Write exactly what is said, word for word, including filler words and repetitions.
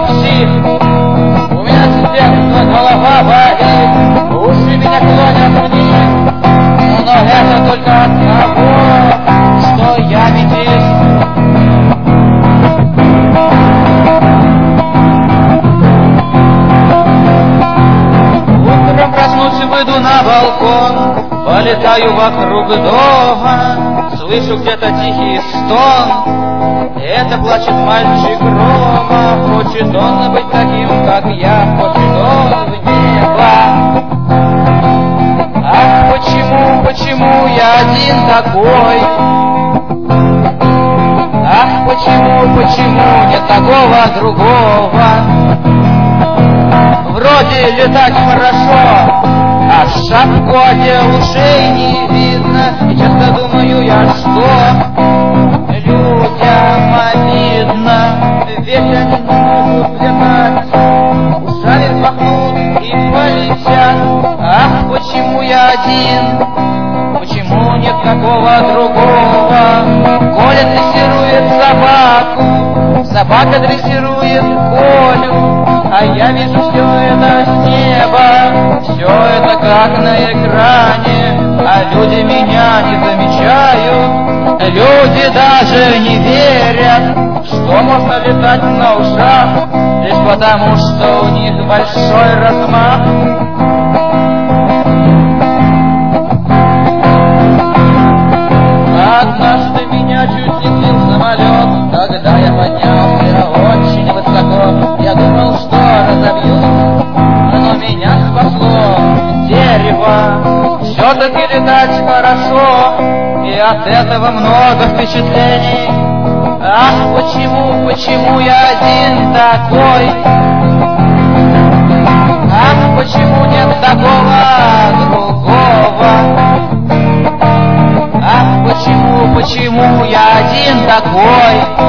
псих. У меня с детства голова болит, уши меня клонят вниз. Но это только от того, что я метис. Утром проснусь, выйду на балкон, полетаю вокруг дома, слышу где-то тихий стон. Это плачет мальчик Рома, хочет он быть таким, как я, хочет он в небо. Ах, почему, почему я один такой? Ах, почему, почему нет такого другого? Вроде летать хорошо, а шапку одел, ушей не видно. И часто думаю я, что людям обидно, ведь они не могут летать, ушами взмахнут и полетят. Ах, почему я один, почему нет такого другого? Коля дрессирует собаку, собака дрессирует Колю, а я вижу все это с неба, все это как на экране, а люди меня не замечают, люди даже не верят, что можно летать на ушах, лишь потому, что у них большой размах. Однажды меня чуть не сбил самолет, когда я поднялся очень высоко. Я думал, что разобьюсь, но меня спасло дерево. Все-таки летать хорошо, и от этого много впечатлений. Ах, почему, почему я один такой? Ах, почему нет такого другого? Ах, почему, почему я один такой?